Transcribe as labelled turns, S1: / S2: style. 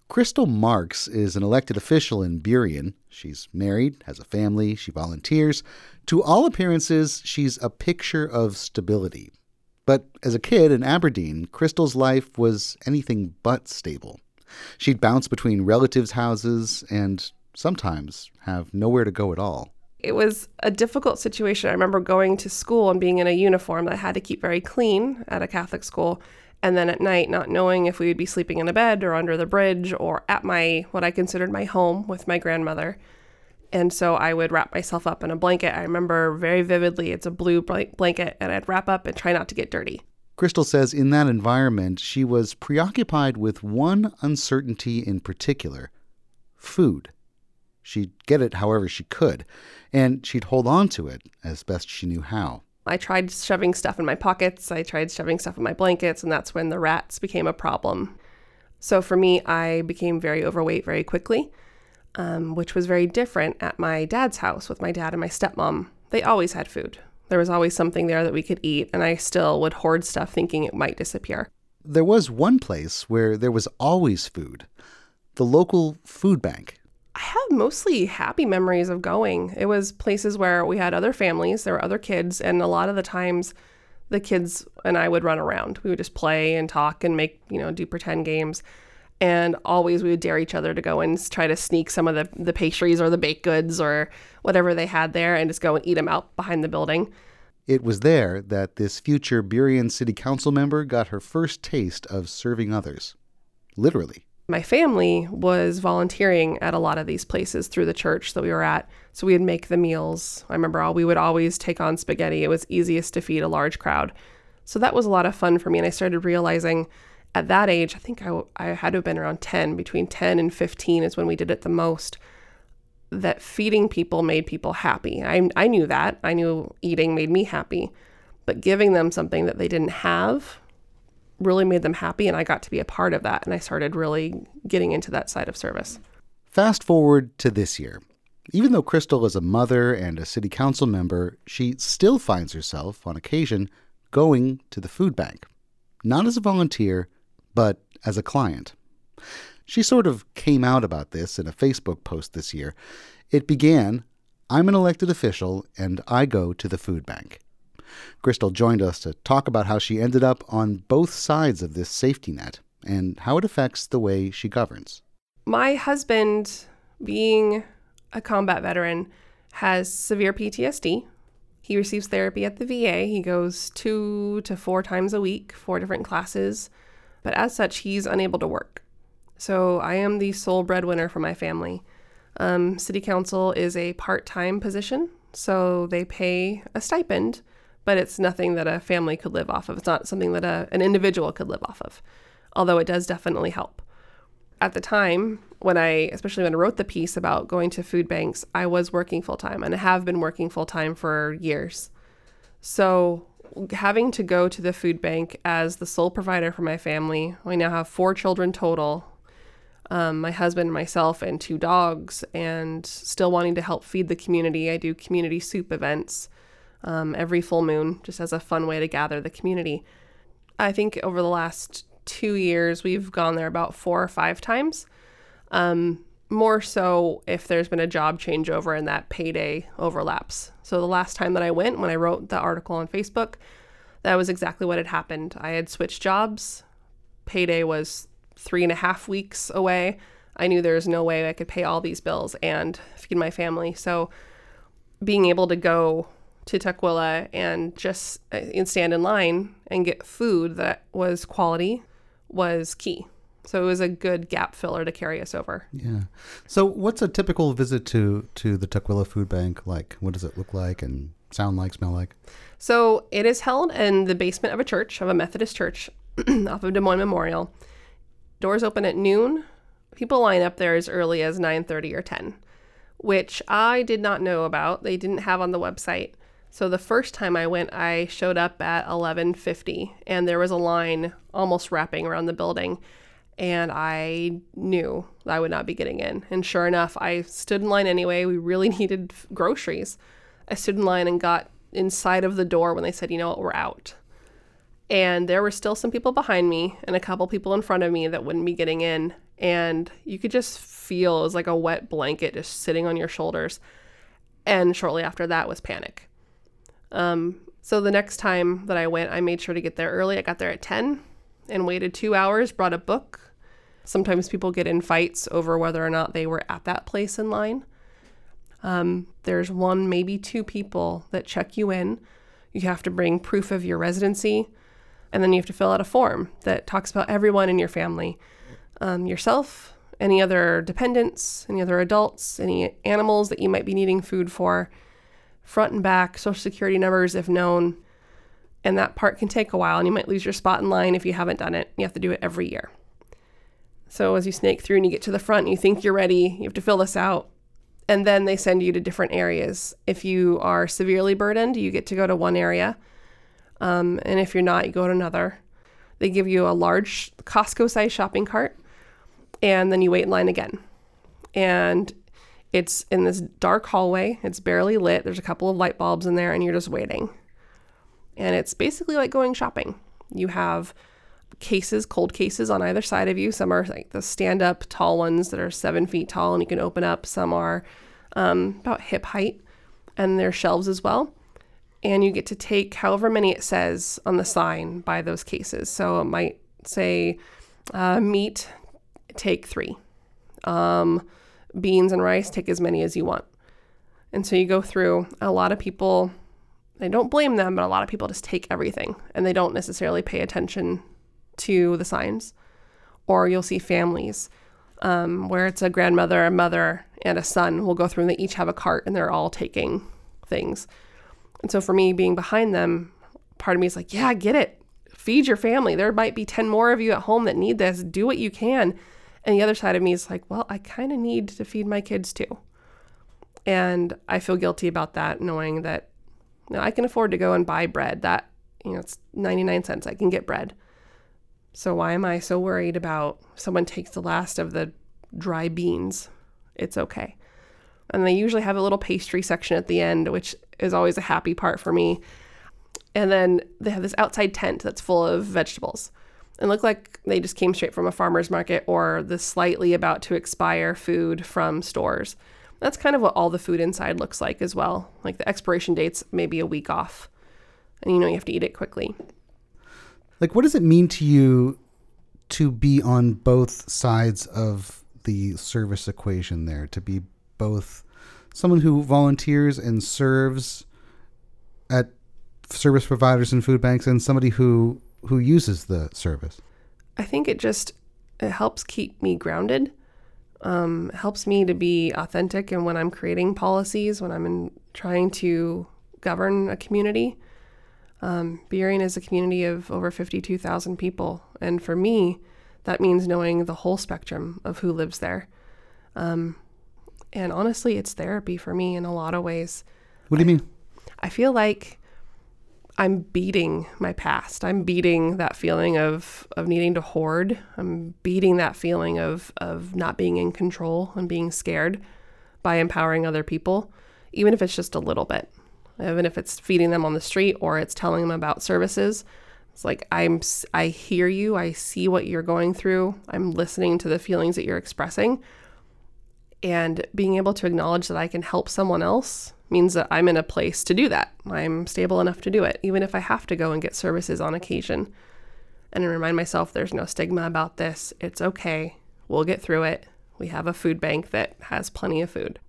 S1: Crystal Marks is an elected official in Burien. She's married, has a family, she volunteers. To all appearances, she's a picture of stability. But as a kid in Aberdeen, Crystal's life was anything but stable. She'd bounce between relatives' houses and sometimes have nowhere to go at all.
S2: It was a difficult situation. I remember going to school and being in a uniform that I had to keep very clean at a Catholic school. And then at night, not knowing if we would be sleeping in a bed or under the bridge or at what I considered my home with my grandmother. And so I would wrap myself up in a blanket. I remember very vividly, it's a blue blanket, and I'd wrap up and try not to get dirty.
S1: Crystal says in that environment, she was preoccupied with one uncertainty in particular: food. She'd get it however she could, and she'd hold on to it as best she knew how.
S2: I tried shoving stuff in my pockets. I tried shoving stuff in my blankets, and that's when the rats became a problem. So for me, I became very overweight very quickly, which was very different at my dad's house with my dad and my stepmom. They always had food. There was always something there that we could eat, and I still would hoard stuff thinking it might disappear.
S1: There was one place where there was always food: the local food bank.
S2: I have mostly happy memories of going. It was places where we had other families, there were other kids, and a lot of the times the kids and I would run around. We would just play and talk and do pretend games. And always we would dare each other to go and try to sneak some of the pastries or the baked goods or whatever they had there and just go and eat them out behind the building.
S1: It was there that this future Burien City Council member got her first taste of serving others. Literally.
S2: My family was volunteering at a lot of these places through the church that we were at. So we would make the meals. I remember we would always take on spaghetti. It was easiest to feed a large crowd. So that was a lot of fun for me. And I started realizing at that age, I think I had to have been around 10, between 10 and 15 is when we did it the most, that feeding people made people happy. I knew that. I knew eating made me happy. But giving them something that they didn't have really made them happy, and I got to be a part of that, and I started really getting into that side of service.
S1: Fast forward to this year. Even though Crystal is a mother and a city council member, she still finds herself, on occasion, going to the food bank. Not as a volunteer, but as a client. She sort of came out about this in a Facebook post this year. It began, "I'm an elected official, and I go to the food bank." Crystal joined us to talk about how she ended up on both sides of this safety net and how it affects the way she governs.
S2: My husband, being a combat veteran, has severe PTSD. He receives therapy at the VA. He goes 2 to 4 times a week, 4 different classes. But as such, he's unable to work. So I am the sole breadwinner for my family. City council is a part-time position, so they pay a stipend, but it's nothing that a family could live off of. It's not something that an individual could live off of, although it does definitely help. At the time, especially when I wrote the piece about going to food banks, I was working full-time, and I have been working full-time for years. So having to go to the food bank as the sole provider for my family, I now have 4 children total, my husband, myself, and 2 dogs, and still wanting to help feed the community. I do community soup events every full moon, just as a fun way to gather the community. I think over the last 2 years, we've gone there about 4 or 5 times. More so if there's been a job changeover and that payday overlaps. So the last time that I went, when I wrote the article on Facebook, that was exactly what had happened. I had switched jobs. Payday was 3.5 weeks away. I knew there was no way I could pay all these bills and feed my family. So being able to go to Tukwila and just stand in line and get food that was quality was key. So it was a good gap filler to carry us over.
S1: Yeah. So what's a typical visit to the Tukwila Food Bank like? What does it look like and sound like, smell like?
S2: So it is held in the basement of a Methodist church off of Des Moines Memorial. Doors open at noon. People line up there as early as 9:30 or 10, which I did not know about. They didn't have on the website. So the first time I went, I showed up at 11:50, and there was a line almost wrapping around the building. And I knew I would not be getting in. And sure enough, I stood in line anyway. We really needed groceries. I stood in line and got inside of the door when they said, you know what, we're out. And there were still some people behind me and a couple people in front of me that wouldn't be getting in. And you could just feel it was like a wet blanket just sitting on your shoulders. And shortly after that was panic. So the next time that I went, I made sure to get there early. I got there at 10 and waited 2 hours, brought a book. Sometimes people get in fights over whether or not they were at that place in line. There's one, maybe two people that check you in. You have to bring proof of your residency, and then you have to fill out a form that talks about everyone in your family, yourself, any other dependents, any other adults, any animals that you might be needing food for, front and back, social security numbers if known. And that part can take a while, and you might lose your spot in line if you haven't done it. You have to do it every year. So as you snake through and you get to the front and you think you're ready, you have to fill this out. And then they send you to different areas. If you are severely burdened, you get to go to one area. And if you're not, you go to another. They give you a large Costco-sized shopping cart, and then you wait in line again. And it's in this dark hallway. It's barely lit. There's a couple of light bulbs in there, and you're just waiting. And it's basically like going shopping. You have cases, cold cases on either side of you. Some are like the stand-up tall ones that are 7 feet tall and you can open up. Some are about hip height, and there's shelves as well. And you get to take however many it says on the sign by those cases. So it might say meat, take 3. Beans and rice, take as many as you want. And so you go through. A lot of people, I don't blame them, but a lot of people just take everything and they don't necessarily pay attention to the signs. Or you'll see families where it's a grandmother, a mother, and a son will go through and they each have a cart and they're all taking things. And so for me, being behind them, part of me is like, yeah, get it. Feed your family. There might be 10 more of you at home that need this. Do what you can. And the other side of me is like, well, I kind of need to feed my kids too. And I feel guilty about that, knowing that I can afford to go and buy bread. That, it's 99 cents. I can get bread. So why am I so worried about if someone takes the last of the dry beans? It's okay. And they usually have a little pastry section at the end, which is always a happy part for me. And then they have this outside tent that's full of vegetables and look like they just came straight from a farmer's market or the slightly about to expire food from stores. That's kind of what all the food inside looks like as well. Like the expiration date's maybe a week off. And you have to eat it quickly.
S1: Like, what does it mean to you to be on both sides of the service equation there? To be both someone who volunteers and serves at service providers and food banks and somebody who uses the service?
S2: I think it helps keep me grounded. It helps me to be authentic. And when I'm creating policies, when I'm trying to govern a community, Burien is a community of over 52,000 people. And for me, that means knowing the whole spectrum of who lives there. And honestly, it's therapy for me in a lot of ways.
S1: What do you mean?
S2: I feel like I'm beating my past. I'm beating that feeling of needing to hoard. I'm beating that feeling of not being in control and being scared by empowering other people, even if it's just a little bit. Even if it's feeding them on the street or it's telling them about services. It's like, I hear you. I see what you're going through. I'm listening to the feelings that you're expressing. And being able to acknowledge that I can help someone else means that I'm in a place to do that. I'm stable enough to do it, even if I have to go and get services on occasion. And I remind myself there's no stigma about this. It's okay. We'll get through it. We have a food bank that has plenty of food.